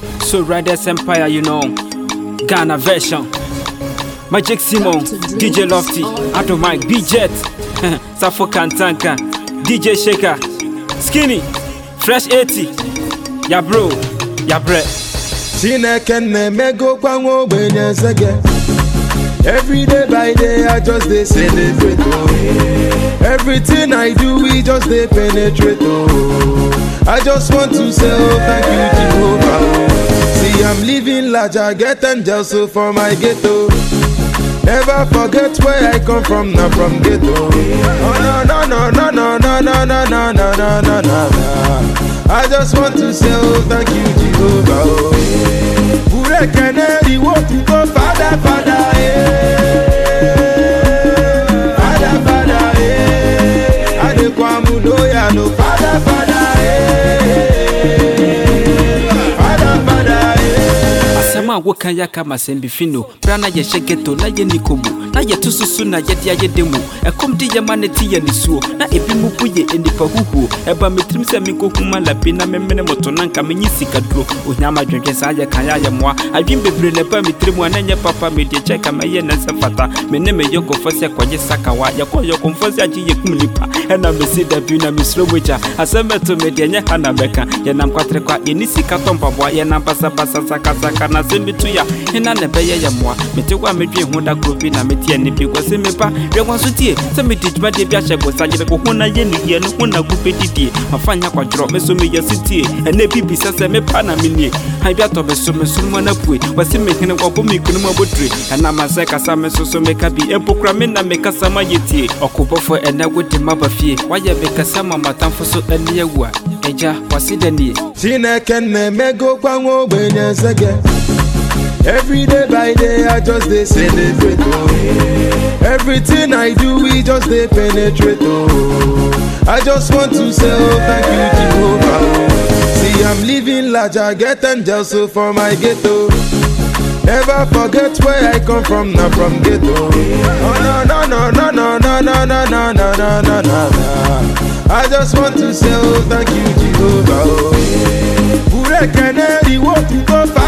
So Riders Empire, you know, Ghana version. Magic Simon, DJ Lofty, Ado Mike, B-Jet, Safo Kantanka, DJ Shaker, Skinny, Fresh 80, ya bro, ya bre. Chinekene mego kwango benye sege. Every day by day I just dey celebrate oh. Everything I do we just dey penetrate oh. I just want to say oh thank you Jehovah oh. See I'm living large, I get angels so for my ghetto. Never forget where I come from, not from ghetto. Oh no no no no no no no no no no no no. I just want to say oh thank you Jehovah oh. Pure Kennedy want to go Father Father Father Father Adekwamu loya no Father Father Father Father Asema woka yaka masembi fino Brana ye shegeto na ye nikomu Na ye tususu na ye dia ye demu Ekom di ye maneti ye nisuo Na ebi mubu ye enipa huhu Eba mitrim se miko kuma labi na memene motonanka menyi sikadro Unyama dwenke sa ye kanya ye mwa Adwin bebre neba mitrimu anenye papa medye cheka meye nese fata Mene me yoko fose kwa ye sakawa Yako yoko mfose aji ye kumlipa Ena mesi debi na misro weja Aseme to medye nye hana beka Ye nam kwa trekwa ye nisi katompa bwa Ye nam basa basa saka saka na sembi tuya Hena nebeye ye mwa Metewa medye honda grobi na metie nipi kwa semepa Rekwa sutie Semi dijma debya shego sajire kuhuna ye niye Nuhuna kupe didie Mafanya kwa jiro meso me ye sitie Ene bibi sase mepa na minie Haibia tobe so meso mwana pue Wasi mehine wapo mikunu mwabotre Ena mazeka sa meso so mekabi Empokra mena mekasa ma yetie Okubofo ene wudi mabafie Waye mekasa mamatamfo so ene yewa Eja waside niye Chinekene mego kwango benye sege. Every day by day I just dey celebrate oh. Everything I do we just dey penetrate oh. I just want to say oh thank you Jehovah oh. See I'm living large, I get angels so for my ghetto. Never forget where I come from, not from ghetto. Oh no no no no no no no no no no no no. I just want to say oh thank you Jehovah oh. Pure Kennedy want to go